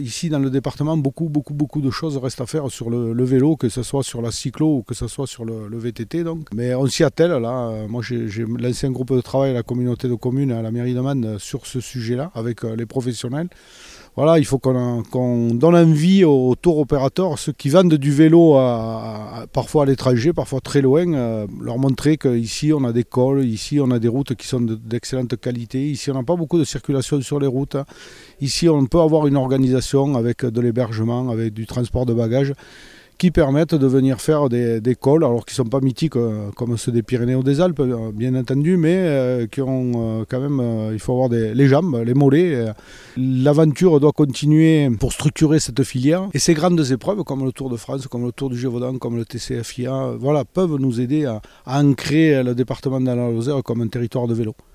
Ici dans le département, beaucoup de choses restent à faire sur le vélo, que ce soit sur la cyclo ou que ce soit sur le VTT. Donc. Mais on s'y attelle là. Moi j'ai lancé un groupe de travail à la communauté de communes à la mairie de Mende sur ce sujet-là avec les professionnels. Voilà, il faut qu'on donne envie aux tour opérateurs, ceux qui vendent du vélo parfois à l'étranger, parfois très loin, leur montrer qu'ici on a des cols, ici on a des routes qui sont d'excellente qualité, ici on n'a pas beaucoup de circulation sur les routes, ici on peut avoir une organisation avec de l'hébergement, avec du transport de bagages, qui permettent de venir faire des cols, alors qui ne sont pas mythiques comme ceux des Pyrénées ou des Alpes, bien entendu, mais qui ont quand même, il faut avoir les jambes, les mollets. L'aventure doit continuer pour structurer cette filière. Et ces grandes épreuves, comme le Tour de France, comme le Tour du Gévaudan, comme le TCFIA, voilà, peuvent nous aider à ancrer le département de la Lozère comme un territoire de vélo.